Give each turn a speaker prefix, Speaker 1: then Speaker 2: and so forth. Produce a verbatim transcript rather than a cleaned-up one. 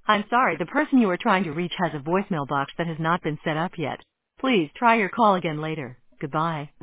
Speaker 1: I'm sorry, the person you are trying to reach has a voicemail box that has not been set up yet. Please try your call again later. Goodbye.